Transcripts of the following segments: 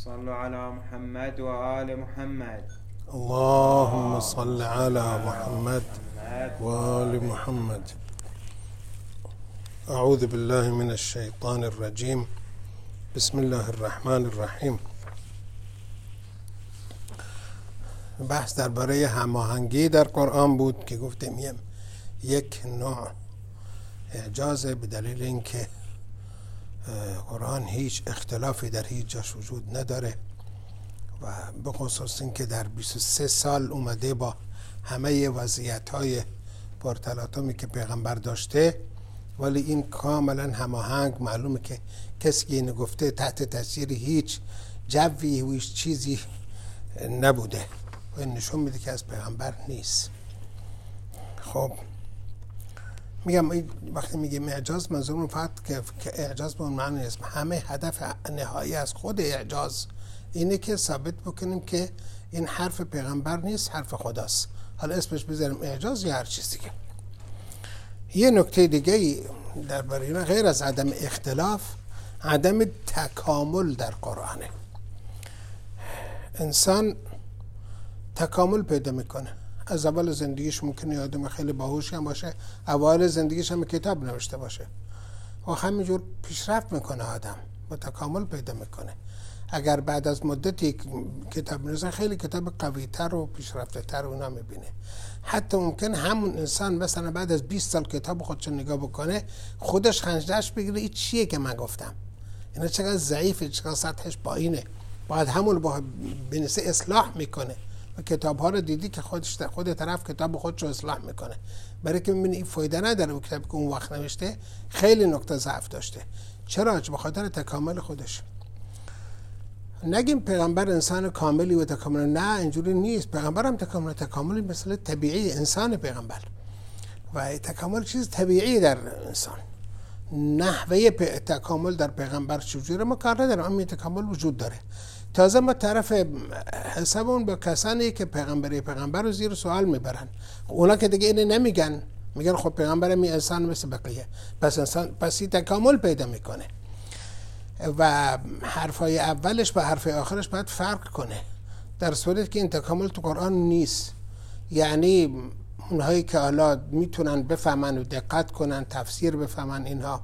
صلوا على محمد وآل محمد. اللهم صل على محمد وآل محمد. أعوذ بالله من الشیطان الرجیم. بسم الله الرحمن الرحیم. بحث درباره هماهنگی در قرآن بود که گفتیم یک نوع اعجازه به دلیل اینکه قرآن هیچ اختلافی در هیچ جاش وجود نداره و به خصوص اینکه در 23 سال اومده با همه وضعیت‌های پرتلاطمی که پیغمبر داشته، ولی این کاملا هماهنگ. معلومه که کسی که اینو گفته تحت تاثیر هیچ جوی و هیچ چیزی نبوده و این نشون میده که از پیغمبر نیست. خب میگم وقتی میگیم اعجاز منظورم فقط که اعجاز به اون معنی نیست. همه هدف نهایی از خود اعجاز اینه که ثابت بکنیم که این حرف پیغمبر نیست، حرف خداست. حالا اسمش بذاریم اعجاز یا هر چیز دیگه. یه نکته دیگه درباره اینا غیر از عدم اختلاف، عدم تکامل در قرآنه. انسان تکامل پیدا میکنه. از اول زندگیش ممکنه آدم خیلی باهوشی هم باشه، اول زندگیش هم کتاب نوشته باشه و همینجور پیشرفت میکنه آدم و تکامل پیدا میکنه. اگر بعد از مدتی کتاب نویسه خیلی کتاب قوی‌تر و پیشرفته‌تر اونا میبینه. حتی ممکن همون انسان مثلا بعد از 20 سال کتاب خودش نگاه بکنه، خودش خنجرش بگیره این چیه که من گفتم، اینا چقدر ضعیفه، چقدر سطحش پایینه، باید همون با بنویسه اصلاح میکنه. و کتاب ها رو دیدی که خود طرف کتاب خودش رو اصلاح میکنه، برای که میبینی این فایده نداره. اون کتابی که اون وقت نوشته خیلی نقطه ضعف داشته. چرا؟ به خاطر تکامل خودش. نگیم پیغمبر انسان کاملی و تکامل، نه اینجوری نیست. پیغمبر هم تکاملی مثل طبیعی انسان پیغمبر و تکامل چیز طبیعی در انسان. نحوه تکامل در پیغمبر چجوره ما کار نداریم، اما تکامل وجود داره. تازه ما طرف حسابمون با کسانی که پیغمبر رو زیر سوال میبرن. اونا که دیگه اینو نمیگن، میگن خب پیغمبر می انسان مثل بقیه، پس این تکامل پیدا میکنه و حرفای اولش با حرفای آخرش باید فرق کنه، در صورتی که این تکامل تو قرآن نیست. یعنی اونهایی که حالا میتونن بفهمن و دقت کنن، تفسیر بفهمن، اینها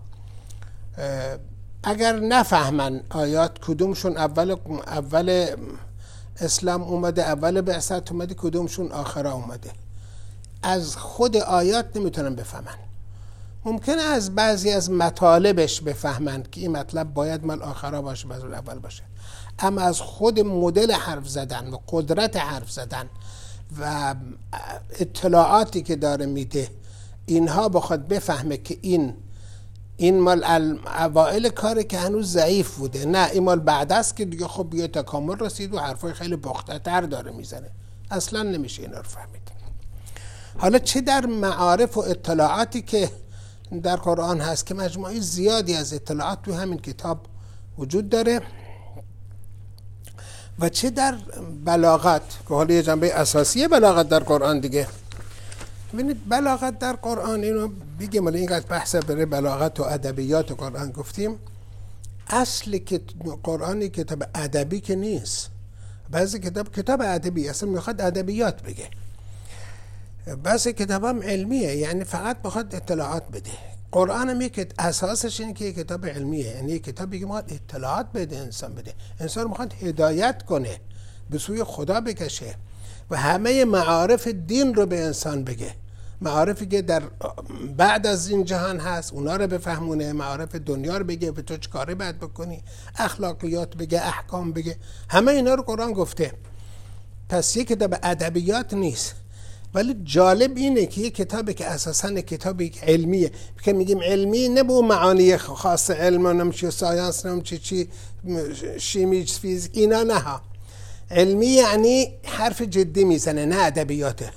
اگر نفهمن آیات کدومشون اول اسلام اومده، اول بعثت اومده، کدومشون آخرا اومده، از خود آیات نمیتونن بفهمن. ممکنه از بعضی از مطالبش بفهمن که این مطلب باید مال آخرا باشه، باید اول باشه، اما از خود مدل حرف زدن و قدرت حرف زدن و اطلاعاتی که داره میده، اینها بخواد بفهمه که این مال اوائل کاره که هنوز ضعیف بوده، نه این مال بعد است که دیگه خب یه تکامل رسید و حرفای خیلی پخته تر داره میزنه، اصلا نمیشه اینا رو فهمید. حالا چه در معارف و اطلاعاتی که در قرآن هست که مجموعه زیادی از اطلاعات تو همین کتاب وجود داره، و چه در بلاغت که حالا یه جنبه اساسی بلاغت در قرآن دیگه. ببینید بلاغت در قرآن، اینو بگیم ولی اینقدر بحث برای بلاغت و ادبیات قرآن گفتیم، اصل که قرآنی کتاب ادبی که نیست. بعضی کتاب ادبی اصلا میخواد ادبیات بگه، بعضی کتاب هم علمیه، یعنی فقط بخواد اطلاعات بده. قرآن هم یک اساسش اینه که یک کتاب علمیه، یعنی یک کتابی که میخواد اطلاعات بده، انسان بده، انسان میخواد هدایت کنه، به سوی خدا بکشه و همه معارف دین رو به انسان بگه. معارفی که در بعد از این جهان هست اونا رو بفهمونه، معارف دنیا رو بگه، به تو چه کاری باید بکنی، اخلاقیات بگه، احکام بگه، همه اینا رو قرآن گفته. پس یک کتاب ادبیات نیست. ولی جالب اینه که یک کتابی که اساساً کتابی علمیه، که میگیم علمی نه به معانی خاص علم و نمیشه ساینس نمیشه چی شیمی فیزیک، اینا نه ها. علمی یعنی حرف جدی میزنه، نه ادبیاته.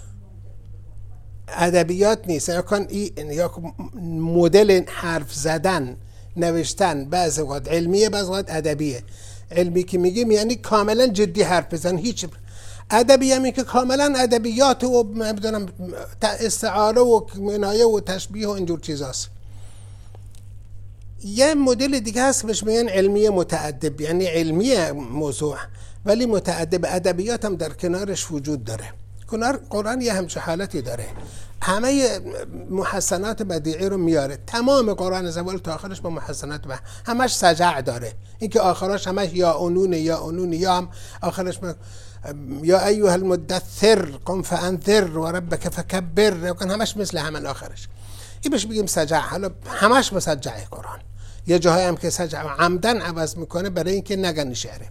ادبیات نیست، یا مدل حرف زدن نوشتن بعضی وقت علمیه، بعضی وقت ادبیه. علمی که میگیم یعنی کاملا جدی حرف بزن، هیچ. ادبی هم که کاملا ادبیات و نمیدونم استعاره و کنایه و تشبیه و اینجور چیزاست. یه مدل دیگه هست بهش میگن علمی متعدب، یعنی علمی موضوع ولی متعدب. ادبیات هم در کنارش وجود داره. قرآن یه همچه حالتی داره، همه محسنات بدیعی رو میاره. تمام قرآن از اول تا آخرش با محسنات همش سجع داره. اینکه آخرش همش یا اونون یا هم آخرش یا ایها المدثر قم فانذر و ربک فکبر، همش مثل همین آخرش. این بهش بگیم سجع. حالا همش مسجع قرآن. یه جاهای هم که سجع عمدن عوض میکنه برای اینکه نگن شعره.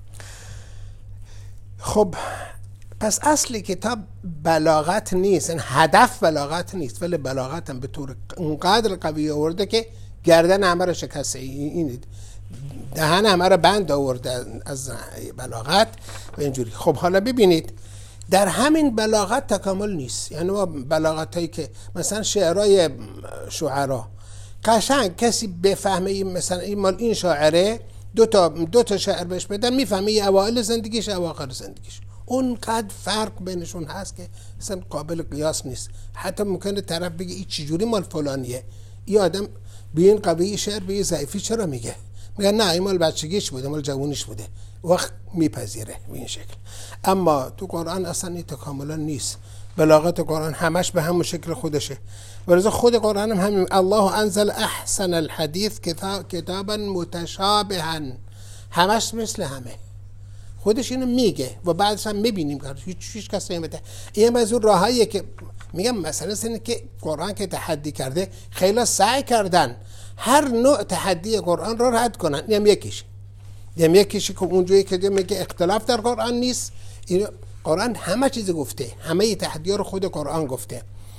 خب پس اصل کتاب بلاغت نیست، این هدف بلاغت نیست، ولی بلاغت هم به طور اونقدر قوی آورده که گردن همه رو شکسته، این دهن همه رو بند آورده از بلاغت و اینجوری. خب حالا ببینید در همین بلاغت تکامل نیست. یعنی ما بلاغت هایی که مثلا شعرهای شعرا قشنگ کسی بفهمه این مثلا این مال این شاعره، دو تا شعر بهش بدن میفهمه این اوائل زندگیش اواخر زندگیش. اونقدر فرق بینشون هست که اصلا قابل قیاس نیست. حتی ممکنه طرف بگه این چجوری مال فلانیه، این آدم به این قوی شعر به این ضعیفی چرا میگه؟ میگه نه این مال بچگیش بوده، مال جوونیش بوده، وقت میپذیره به این شکل. اما تو قرآن اصلا این تکاملا نیست. بلاغت قرآن همش به همون شکل خودشه. ولذا خود قرآن هم همین الله انزل احسن الحدیث کتابا متشابها، همش مثل همه. خودش اینو میگه و بعدش هم میبینیم که هیچ کس نمیده. این از اون راهاییه که میگم مثلا اینه که قرآن که تحدی کرده خیلی سعی کردن هر نوع تحدی قرآن رو رد کنن. اینم یکیش که اونجایی که میگه اختلاف در قرآن نیست. این قرآن همه چیز گفته، همه تحدی‌ها رو خود قرآن گفته.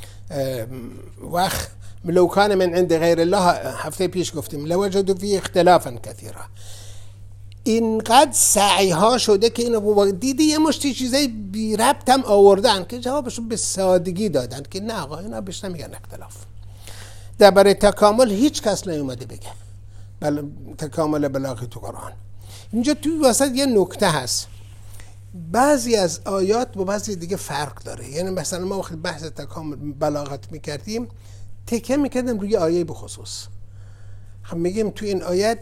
وقت لو کان من عند غیر الله هفته پیش گفتیم لوجدوا فیه اختلافا کثیرا. اینقدر سعی ها شده که اینو دیدی یه مشتی چیزای بی ربط هم آوردن که جوابشون به سادگی دادن که نه آقا اینا بهش نمیگن اختلاف. درباره تکامل هیچ کس نیومده بگه تکامل بلاغی تو قرآن. اینجا توی وسط یه نکته هست، بعضی از آیات با بعضی دیگه فرق داره. یعنی مثلا ما وقتی بحث تکامل بلاغت میکردیم تکیه میکردیم روی آیه بخصوص. خب میگیم توی این آیت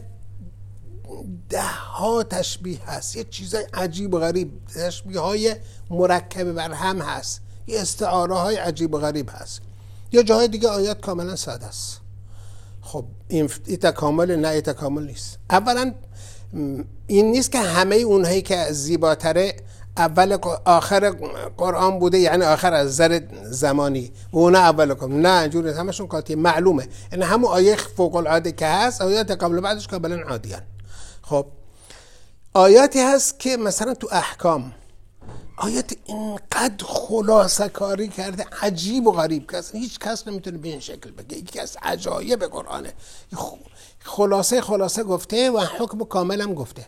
10 تشبیه هست، یه چیزای عجیب و غریب، تشبیه های مرکب بر هم هست، یه استعاره های عجیب و غریب هست. یا جاهای دیگه آیات کاملا ساده است. خب این تکامل نه، تکامل نیست. اولا این نیست که همه اونهایی که زیباتره اول آخر قرآن بوده، یعنی آخر از نظر زمانی و اونا اول کم، نه اینجوری همشون قاطی معلومه. یعنی همون آیه فوق العاده که هست آیات قبل بعدش کاملا عادیان. خب آیاتی هست که مثلا تو احکام آیات اینقدر خلاصه کاری کرده عجیب و غریب که هیچ کس نمیتونه به این شکل بگه یکی از عجایب قرآنه. خلاصه گفته و حکم کامل هم گفته.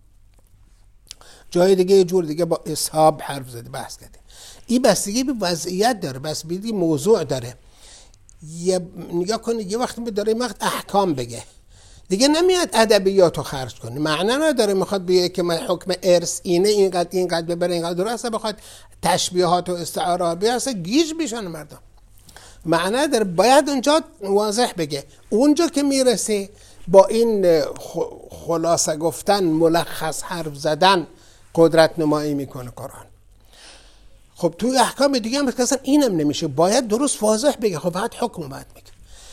جای دیگه یه جور دیگه با اصحاب حرف زده بحث کرده. این بستگی به وضعیت داره، بستگی موضوع داره. نگاه کنید یه وقت داره وقت احکام بگه دیگه نمیاد ادبیاتو خرج کنه، معنا نداره میخواد بگه که من حکم ارث اینه اینقدر ببره اینقدر درسته، بخواد تشبیهات و استعارات بیاره گیج میشن مردم. معنا داره، باید اونجا واضح بگه. اونجا که میرسه با این خلاصه گفتن ملخص حرف زدن قدرت نمایی میکنه قرآن. خب توی احکام دیگه هم اصلا اینم نمیشه، باید درست واضح بگه. خب بعد حکم بعد میگه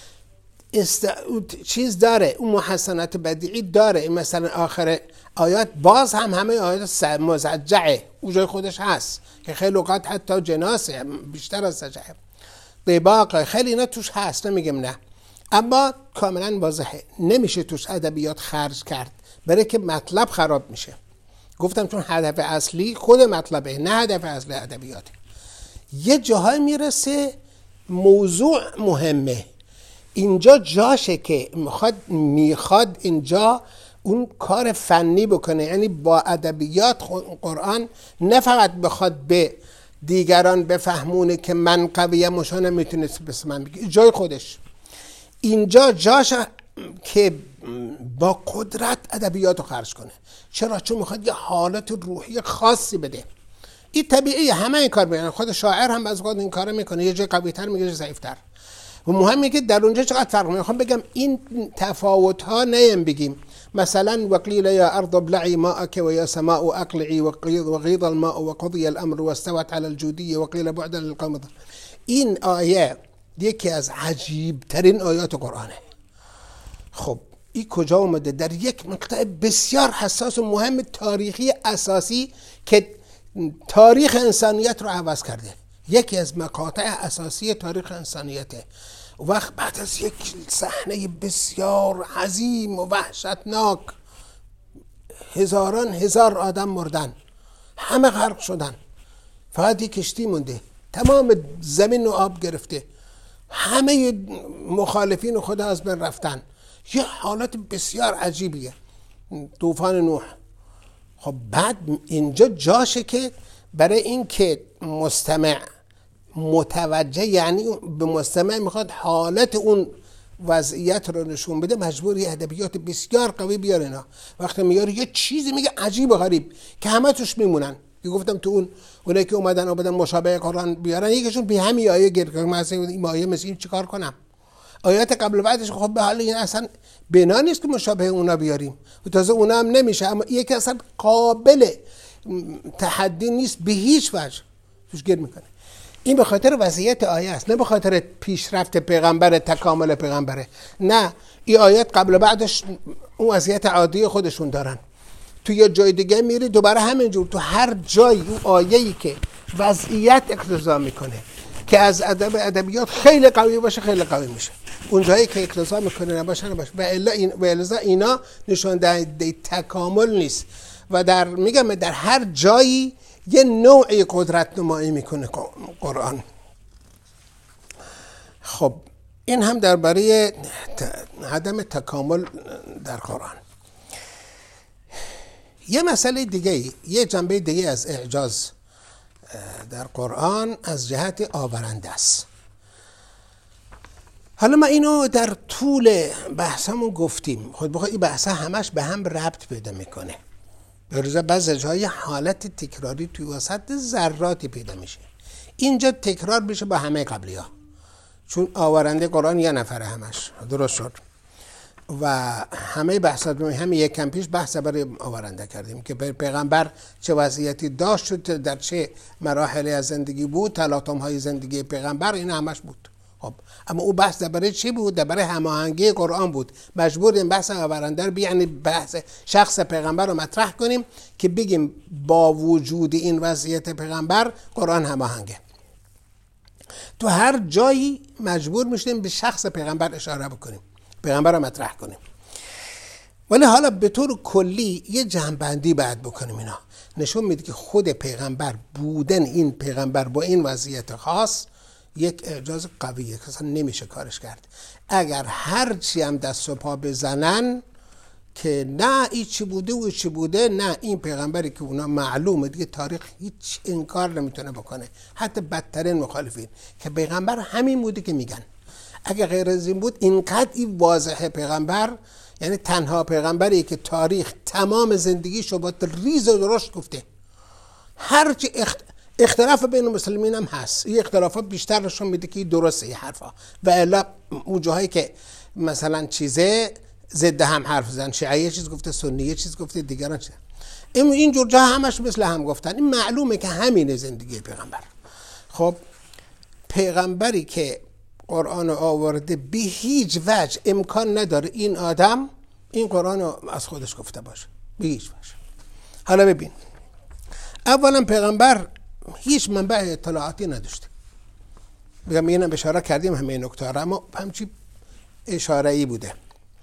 چیز داره، اون محسنات بدیعی داره. مثلا آخر آیات باز هم همه آیات مزجعه اونجای خودش هست که خیلی اوقات حتی جناسه بیشتر از سجعه طباق خیلی اینا توش هست، نمیگم نه، اما کاملا واضحه نمیشه توش ادبیات خرج کرد برای که مطلب خراب میشه. گفتم چون هدف اصلی خود مطلبه نه هدف اصلی ادبیاته. یه جاهای میرسه موضوع مهمه، اینجا جاشه که میخواد اینجا اون کار فنی بکنه. یعنی با ادبیات قرآن نه فقط بخواد به دیگران بفهمونه که من قویه مشانه میتونست بس من بگه، جای خودش اینجا جاشه که با قدرت ادبیات رو خرج کنه. چرا؟ چون میخواد یه حالت روحی خاصی بده. این طبیعیه، همه این کار میکنن. خود شاعر هم از خود این کار میکنه، یه جای قوی‌تر میگه، یه ضعیف‌تر. و مهمه که در اونجا چقدر فرق میخوام بگم این تفاوت ها نیم بگیم مثلا وقیل یا ارض ابلعی ماءک و یا سماء اقلعی وغیض الماء وقضی الامر واستوت على الجودی وقیل بعدا للقوم الظالمین. این آیه یکی از عجیب ترین آیات قرآنه. خب این کجا اومده؟ در یک مقطع بسیار حساس و مهم تاریخی اساسی که تاریخ انسانیت رو عوض کرده. یکی از مقاطع اساسی تاریخ انسانیته. وقت بعد از یک صحنه بسیار عظیم و وحشتناک، هزاران هزار آدم مردن، همه غرق شدن، فقط یک کشتی مونده، تمام زمین رو آب گرفته، همه مخالفین خدا از بین رفتن. یه حالت بسیار عجیبیه، طوفان نوح. خب بعد اینجا جاشه که برای این که مستمع متوجه، یعنی به مستمع میخواد حالت اون وضعیت رو نشون بده، مجبوری ادبیات بسیار قوی بیاره. اینا وقتی میاره یه چیزی میگه عجیب و غریب که همه توش میمونن. گفتم تو اونایی که اومدن مشابه قرآن بیارن، یکیشون به همین آیه گیر که مثلا این آیه مثل این چیکار کنم؟ آیات قبل و بعدش خب به حال این اصلا بنا نیست که مشابه اونا بیاریم و تازه اونا هم نمیشه، اما یکی اصلا قابل تحدی نیست به هیچ وجه، توش گیر میکنه. این به خاطر وضعیت آیه است، نه به خاطر پیشرفت پیغمبر، تکامل پیغمبره. نه، این آیات قبل و بعدش اون وضعیت عادی خودشون دارن. تو یه جای دیگه میری دوباره همینجور، تو هر جای اون آیه‌ای که وضعیت اقتضا میکنه که از ادبیات خیلی قوی باشه خیلی قوی میشه، اون جایی که اقتضا میکنه نباشه نباشه. و الا اینا نشان دهنده تکامل نیست و میگم در هر جایی یه نوعی قدرت نمایی میکنه قرآن. خب این هم درباره عدم تکامل در قرآن. یه مسئله دیگه، یه جنبه دیگه از اعجاز در قرآن از جهت آورنده است. حالا ما اینو در طول بحثمون گفتیم، خود بخواه این بحث همش به هم ربط پیدا میکنه. بروزه بعضی جای حالت تکراری توی وسط ذراتی پیدا میشه. اینجا تکرار میشه با همه قبلی ها، چون آورنده قرآن یه نفره همش، درست شد. و همه بحثات همه یک کم پیش بحث برای آورنده کردیم که پیغمبر چه وضعیتی داشت، شد در چه مراحلی از زندگی بود، تلاطم های زندگی پیغمبر، این همش بود. خب اما او بحث برای چی بود؟ برای هماهنگی قرآن بود. مجبور این بحث آورنده رو یعنی بحث شخص پیغمبر رو مطرح کنیم که بگیم با وجود این وضعیت پیغمبر قرآن هماهنگه. تو هر جایی مجبور میشیم به شخص پیغمبر اشاره بکنیم، پیغمبر رو مطرح کنیم. ولی حالا به طور کلی یه جمع‌بندی باید بکنیم. اینا نشون میده که خود پیغمبر بودن این پیغمبر با این وضعیت خاص یک اعجاز قویه که اصلا نمیشه کارش کرد. اگر هر چی هم دست و پا بزنن که نه این چی بوده و چی بوده، نه این پیغمبری که اونا معلومه دیگه تاریخ هیچ انکار نمیتونه بکنه، حتی بدترین مخالفین، که پیغمبر همین بوده که میگن. اگه غیر از این بود اینقدر این واضحه پیغمبر، یعنی تنها پیغمبری که تاریخ تمام زندگیشو با ریز و درشت گفته. هرچی اختلاف بین مسلمین هم هست، این اختلافات بیشتر نشون میده که درسته این حرفا، و الا اون جاهایی که مثلا چیزه ضد هم حرف زدن، شیعه یه چیز گفته، سنی یه چیز گفته، دیگران چیز. این جور جا همش مثل هم گفتن. این معلومه که همینه زندگی پیغمبر. خب پیغمبری که قرآن آورده به هیچ وجه امکان نداره این آدم این قرآن از خودش گفته باشه، به هیچ وجه. حالا ببین، اولا پیغمبر هیچ منبع اطلاعاتی نداشته. بگم اینم اشاره کردیم همه نکته را، اما همچی اشاره‌ای بوده.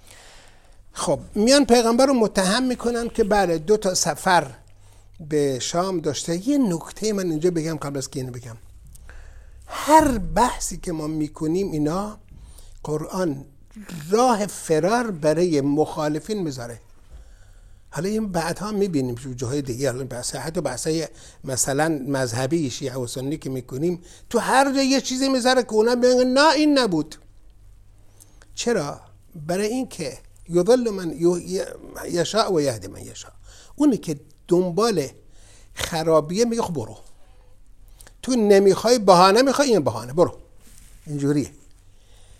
خب میان پیغمبر رو متهم میکنن که بله 2 سفر به شام داشته. یه نکته من اینجا بگم قبل از که اینو بگم، هر بحثی که ما میکنیم اینا قرآن راه فرار برای مخالفین میذاره. حالا این بعدها میبینیم جاهای دیگه، حتی بحثای مثلا مذهبی شیعه و سنی که میکنیم، تو هر جا یه چیزی میذاره که اونا میگن نه این نبود. چرا؟ برای این که یضل من یشاء و یهدی من یشاء. اونی که دنبال خرابیه میگه خب برو، تو نمیخوای بهانه میخوای این بهانه برو، اینجوریه.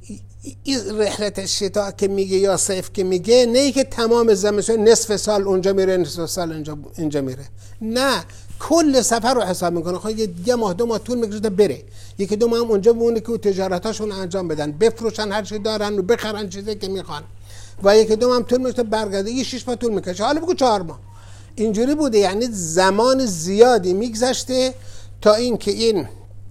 این رحلت شتاء که میگه یا صیف که میگه، نه ای که تمام زمستون نصف سال اونجا میره نصف سال اینجا میره، نه، کل سفر رو حساب میکنه. خب یه ماه 2 ماه طول میکشه بره، یکی 2 ماه هم اونجا بمونه که تجارتاشون انجام بدن، بفروشن هر چی دارن و بخرن چیزی که میخوان، و یکی 2 ماه هم طول میکشه برگرده، یه 6 ماه طول میکشه، حالا بگو 4 ماه. اینجوری بوده، یعنی زمان زیادی میگذشته تا این که این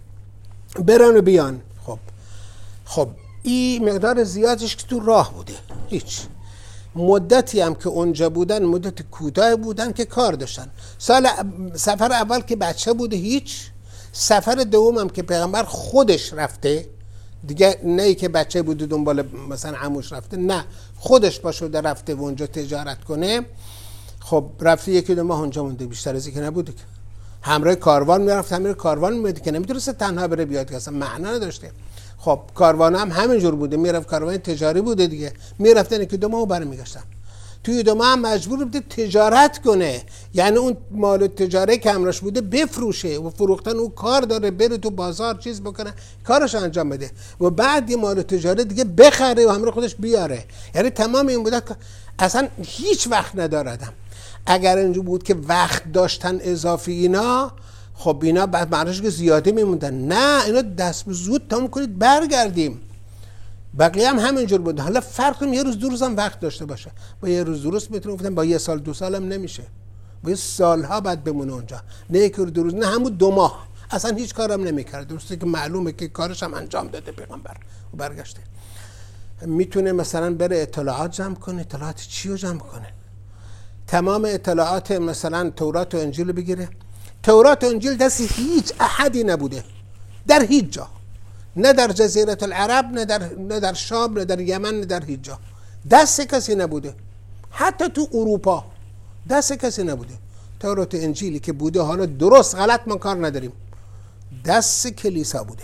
برن و بیان. خب این مقدار زیادش که تو راه بوده، هیچ مدتی هم که اونجا بودن مدت کوتاه بودن که کار داشتن. سفر اول که بچه بوده هیچ، سفر دوم هم که پیغمبر خودش رفته دیگه، نه ای که بچه بوده دنبال مثلا عموش رفته، نه، خودش با شده رفته و اونجا تجارت کنه. خب رفته 1-2 ماه اونجا مونده، بیشتر از این که نبوده، که همراه کاروان میرفت، همراه کاروان میاد که نمیتونسته تنها بره بیاد، که اصلا معنا نداشته. خب کاروان هم همینجور بوده، میرفت کاروان تجاری بوده دیگه، میرفتن که 2 ماه برمیگشتن. توی 2 ماه هم مجبور بوده تجارت کنه، یعنی اون مال تجاری که همراش بوده بفروشه و فروختن او کار داره، بره تو بازار چیز بکنه، کارش انجام بده و بعد یه مال تجاری دیگه بخره و همراه خودش بیاره. یعنی تمام این بوده، اصلا هیچ وقت نداردم. اگر اینجور بود که وقت داشتن اضافی اینا، خب اینا بعد معنیش که زیاده میموندن، نه، اینا دست به زود تمام کنید برگردیم. بقیه هم همینجور بود. حالا فرق کنیم یه روز 2 روز هم وقت داشته باشه، با یه روز درست میتونه گفتن، با 1 سال 2 سال هم نمیشه، با سالها بعد بمونه اونجا، نه 1 روز 2 روز، نه همون 2 ماه اصلا هیچ کارم نمیکرد. درسته که معلومه که کارش هم انجام داده پیغمبر و برگشته. میتونه مثلا بره اطلاعات جمع کنه. اطلاعات چی رو جمع کنه؟ تمام اطلاعات مثلا تورات و انجیل بگیره. تورات و انجیل دست هیچ احدی نبوده در هیچ جا، نه در جزیره العرب، نه در شام، نه در یمن، نه در هیچ جا دست کسی نبوده. حتی تو اروپا دست کسی نبوده. تورات و انجیلی که بوده، حالا درست غلط ما کار نداریم، دست کلیسا بوده.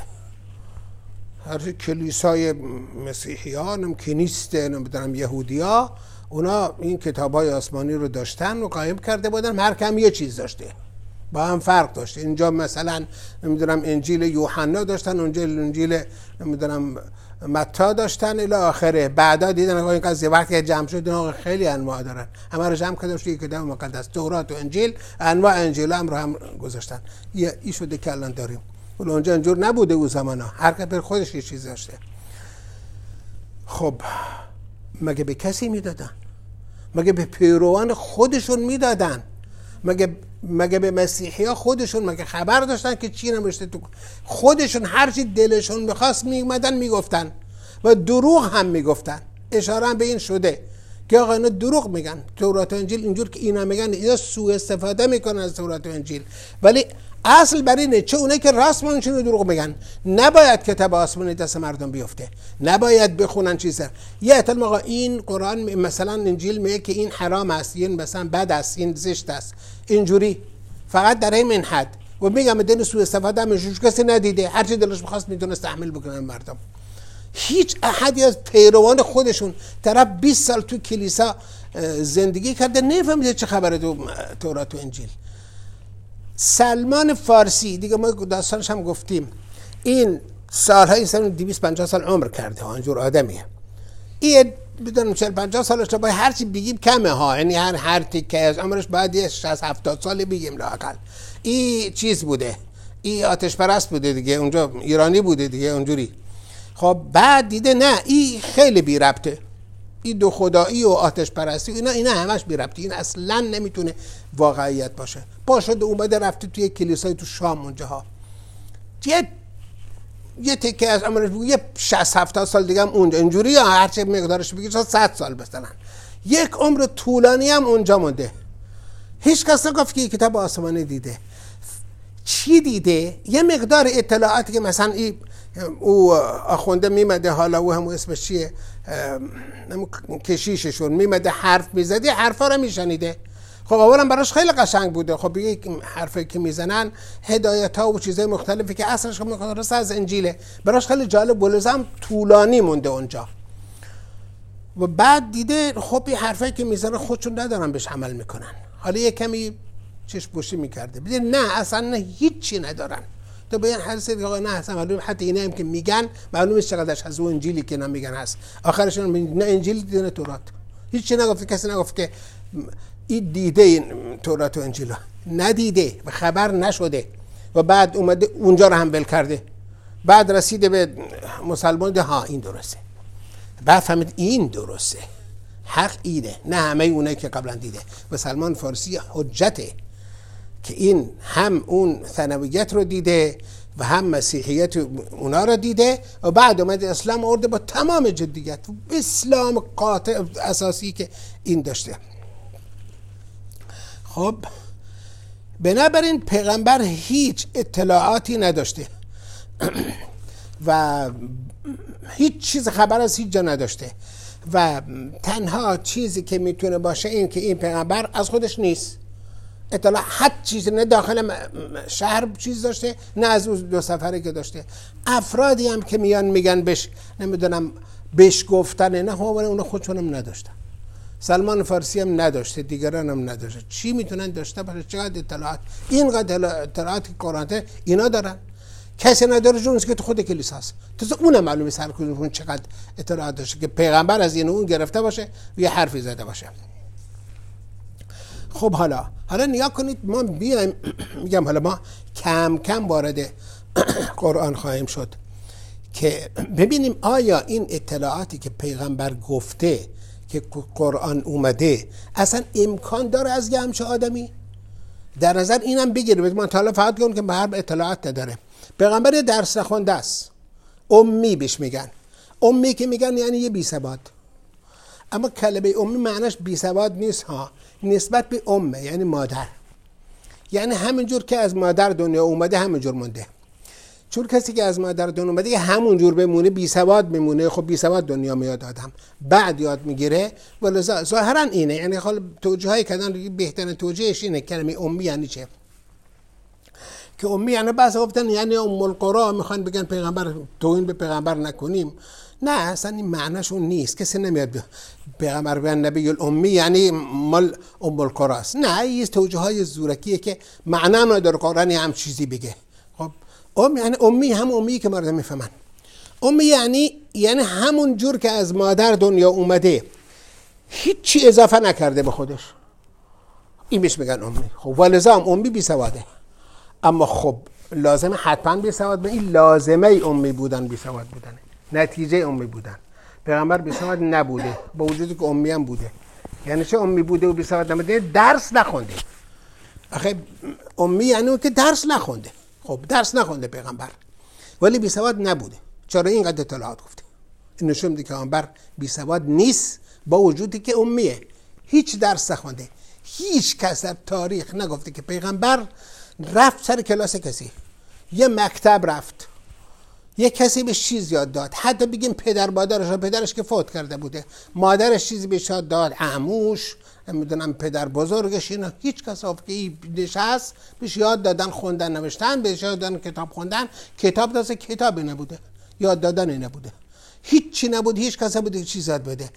هر کلیسای مسیحیان که نیسته، نمیدونم یهودیا، اونا این کتابای آسمانی رو داشتن و قایم کرده بودن، هر کم یه چیز داشته، با هم فرق داشته. اینجا مثلا نمیدونم انجیل یوحنا داشتن، اونجا انجیل نمیدونم متی داشتن الی آخره. بعدا دیدن این قضیه وقتی جمع شد خیلی انواع دارن، همه رو جمع کردن توی کتاب مقدس. تورات و انجیل، انواع انجیل هم رو هم گذاشتن. یه ای شده که الان داریم، ولی اونجا اینجور نبوده اون زمانا، هر که بر خودش یه چیز داشته. خب مگه به کسی میدادن؟ مگه به پیروان خودشون میدادن؟ مگه به مسیحی ها خودشون مگه خبر داشتن که چی نوشته تو خودشون؟ هرچی دلشون میخواست میومدن میگفتن و دروغ هم میگفتن. اشاره هم به این شده که آقا اینا دروغ میگن. تورات و انجیل اینجور که اینا میگن، اینا سوء استفاده میکنن از تورات و انجیل، ولی اصل بر اینه چه اونایی که راست میگن دروغ میگن. نباید کتاب آسمانی دست مردم بیفته، نباید بخونن چیزا. یه اطلاع آقا این قرآن مثلا انجیل میگه که این حرام است، این مثلا بد است، این زشت است، اینجوری فقط در این حد و میگم دین سوء استفاده میشه، کسی ندیده، هر چی دلش می‌خواست میتونست تحمل بکنه مردم. هیچ احدی از پیروان خودشون طرف 20 سال تو کلیسا زندگی کرده نفهمیده چه خبره تو تورات و انجیل. سلمان فارسی دیگه ما داستانش هم گفتیم، این سالهای 250 سال عمر کرده ها، اینجور آدمیه. این بدونم 40-50 سالش رو باید هرچی بگیم کمه ها، یعنی هر تیکه از عمرش باید یه 60-70 سالی بگیم لااقل. این چیز بوده، این آتش پرست بوده دیگه، اونجا ایرانی بوده دیگه اونجوری. خب بعد دیده نه این خیلی بی ربطه، این دو خدایی و آتش پرستی اینا همش بی ربطه، این اصلا نمیتونه واقعیت باشه. پاشده اومده رفته توی کلیسای تو شام اونجاها، یه تکه از عمرش بگو یه 60-70 سال دیگه هم اونجا اینجوری، یا هر چه مقدارش بگیر 100 سال مثلا، یک عمر طولانی هم اونجا مونده. هیچ کس نگفت که کتاب آسمانی دیده. چی دیده؟ یه مقدار اطلاعاتی که مثلا او آخونده میمده، حالا او همون اسمش چیه، کشیششون میمده حرف میزده، حرفا رو میشنیده. خب اولا براش خیلی قشنگ بوده. خب بگه حرفی که میزنن هدایت ها و چیزای مختلفی که اصلش خب مقدارش از انجیله، براش خیلی جالب و لازم طولانی مونده اونجا. و بعد دیده خب این حرفی که میزنه خودشون ندارن بهش عمل میکنن، حالا یه کمی چشم پوشی میکرده، بده نه اصلا نه، هیچی ندارن، تو به این حدیث دیگه آقا نه اصلا معلوم، حتی اینا هم که میگن معلومه چقدرش از اون انجیلی که نمیگن هست، آخرش نه انجیل دیده نه تورات، هیچ چی نگفته، کسی نگفت که این دیده این تورات و انجیل ندیده و خبر نشده و بعد اومده اونجا رو هم بل کرده، بعد رسیده به مسلمان ده ها این درسته، بعد فهمید این درسته، حق اینه، نه همه اونایی که قبلا دیده. و سلمان فارسی حجته که این هم اون ثانویت رو دیده و هم مسیحیت اونا رو دیده و بعد اومده اسلام آورده با تمام جدیت، اسلام قاطع اساسی که این داشته. خب بنابراین پیغمبر هیچ اطلاعاتی نداشته و هیچ چیز خبر از هیچ جا نداشته و تنها چیزی که میتونه باشه این که این پیغمبر از خودش نیست، اطلاع حد چیزی نه داخل شهر چیز داشته نه از اون دو سفره که داشته. افرادی هم که میان میگن بش نمیدونم بش گفتن نه اونا خودشون هم نداشتن، سلمان فارسی هم نداشته، دیگران هم نداشته، چی میتونن داشته باشه؟ چقدر اطلاعات، اینقدر اطلاعات که قرآن اینا دارن کسی نداره جون که تو خود کلیسا است، تو اونم معلومه سر کدوم چقدر اطلاعات داشته که پیغمبر از این اون گرفته باشه و یه حرفی زده باشه. خب حالا نیا کنید ما بیایم، میگم حالا ما کم کم وارد قرآن خواهیم شد که ببینیم آیا این اطلاعاتی که پیغمبر گفته که قرآن اومده اصلا امکان داره از یه همچه آدمی در نظر اینم بگیریم. ما تا حالا فقط گفتیم که به هر اطلاعات نداره. پیغمبر درس نخونده است، امی بهش میگن، امی که میگن یعنی یه بی سواد، اما کلمه امی معناش بی سواد نیست ها، نسبت به امه یعنی مادر، یعنی همینجور که از مادر دنیا اومده همینجور مونده. چون کسی که از مادر دنیا اومده همونجور بمونه بی سواد بمونه، خب بی سواد دنیا میاد آدم بعد یاد میگیره، ولی ظاهرا اینه، یعنی خب توجیه های کردن بهترین توجیهش اینه کلمه امی یعنی چه، که امی یعنی بعضی گفتن یعنی ام القرا، میخوان بگن پیغمبر توهین به پیغمبر نکنیم، نه اصلا این معناش اون نیست، کسی نمیاد پیغمبر بگن نبی الامی یعنی مال ام القرا است، نه این توجیه های زورکیه که معنا نداره قرآن هم چیزی بگه. خب ام یعنی امی هم امی که مردم میفهمن، امی یعنی همون جور که از مادر دنیا اومده هیچی اضافه نکرده به خودش، این بهش میگن امی. خب ولذا امی بی سواده، اما خب لازمه حتما بی سواد به این لازمه امی بودن بی سواد بودن، نتیجه امی بودن. پیغمبر بی سواد نبوده با وجودی که امی هم بوده. یعنی چه امی بوده و بی سواد نبوده؟ درس نخونده. آخه امی یعنی اون که درس نخونده. خب درس نخونده پیغمبر ولی بی سواد نبوده. چرا اینقدر اطلاعات گفته؟ این نشون میده که پیغمبر بی سواد نیست با وجودی که امیه، هیچ درس نخونده. هیچ کس در تاریخ نگفته که پیغمبر رفت سر کلاس کسی، یه مکتب رفت، یه کسی به چیز یاد داد، حتی بگیم پدرش که فوت کرده بوده، مادرش چیزی بهش یاد داد، عموش، نمیدونم پدر بزرگش، اینا هیچ کس که نشست بهش یاد دادن، خوندن، نوشتن، بهش یاد دادن، کتاب خوندن، کتاب داشته، کتابی نبوده، یاد دادن نبوده، هیچی نبود، هیچ کس نبوده چیز یاد بده،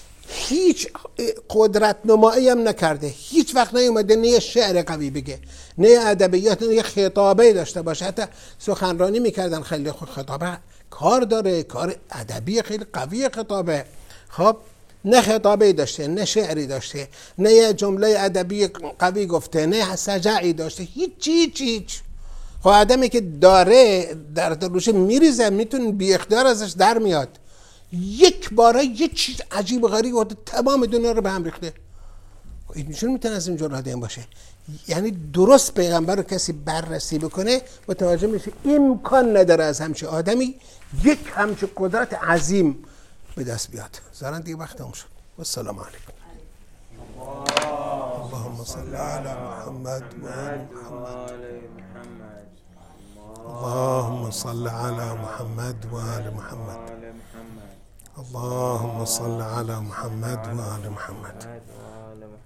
هیچ قدرت نمایی هم نکرده، هیچ وقت نیومده نه شعر قوی بگه، نه ادبیات، نه خطابه داشته باشه. حتی سخنرانی میکردن، خیلی خطابه کار داره، کار ادبی خیلی قوی خطابه. خب نه خطابه داشته، نه شعری داشته، نه یه جمله ادبی قوی گفته، نه سجعی داشته، هیچ. خب آدمی که داره در دلش میریزه، میتونه بی اختیار ازش در میاد، یک باره یه چیز عجیب و غریب و تمام دنیا رو به هم ریخته. این چون میتونه از اینجور آدم باشه؟ یعنی درست پیغمبر رو کسی بررسی بکنه متوجه میشه امکان نداره از همچه آدمی یک همچه قدرت عظیم به دست بیاد. زارن دیگه وقت هم شد. و السلام علیکم. اللهم صل علی محمد و آل محمد. اللهم صل علی محمد و آل محمد. اللهم صل على محمد وآل محمد.